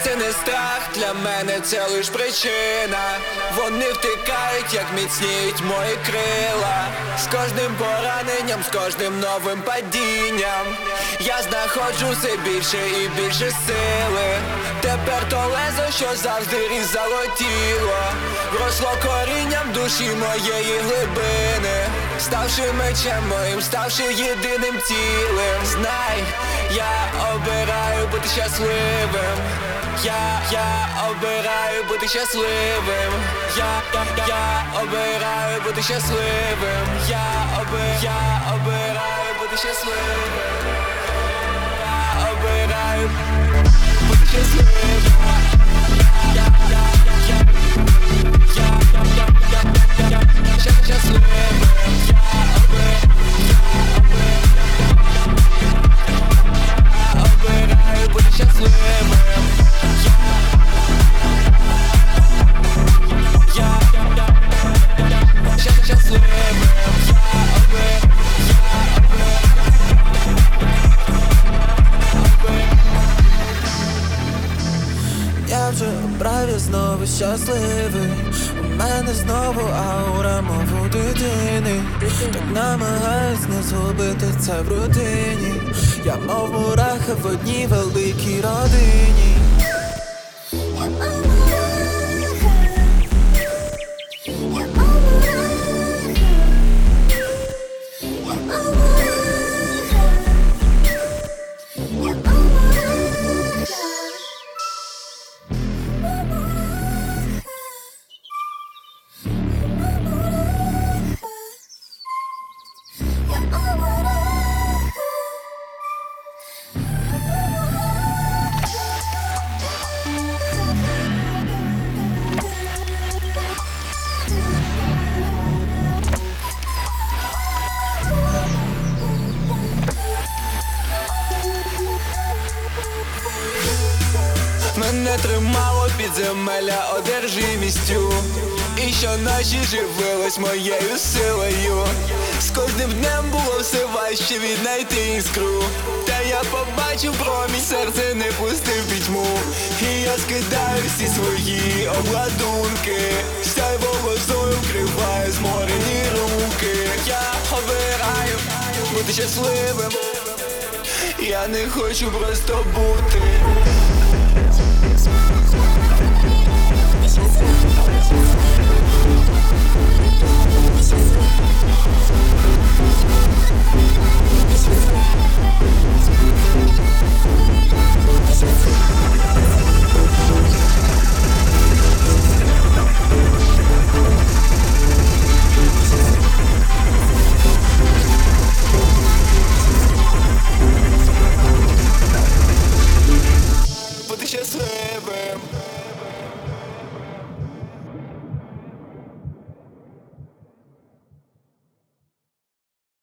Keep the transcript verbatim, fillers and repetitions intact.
це не страх, для мене це лиш причина. Вони втикають, як міцніють мої крила. З кожним пораненням, з кожним новим падінням я знаходжу все більше і більше сили. Тепер то лезо, що завжди різало тіло, росло корінням душі моєї глибини, ставши мечем моїм, ставши єдиним цілим. Знай, я обираю бути щасливим. Я, я обираю бути щасливим. Я, я, я обираю бути щасливим. Я, оби, я обираю бути щасливим. Я обираю бути щасливим. Я, я, я, я, я, я, я, я, я, щасливим. Я обираю, я обираю бути щасливим. Я вже обрав, я знову щасливий. У мене знову аура, мов у дитини. Так намагаюсь не згубити це в рутині. Я мов мураха в одній великій родині. Мене тримало підземелля одержимістю, і щоночі живилось моєю силою. З кожним днем було все важче віднайти іскру. Та я побачив промінь, серце не пустив пітьму. І я скидаю всі свої обладунки, сяйво лозою вкриває зморені руки. Я обираю бути щасливим. Я не хочу просто бути. Бути щасливим.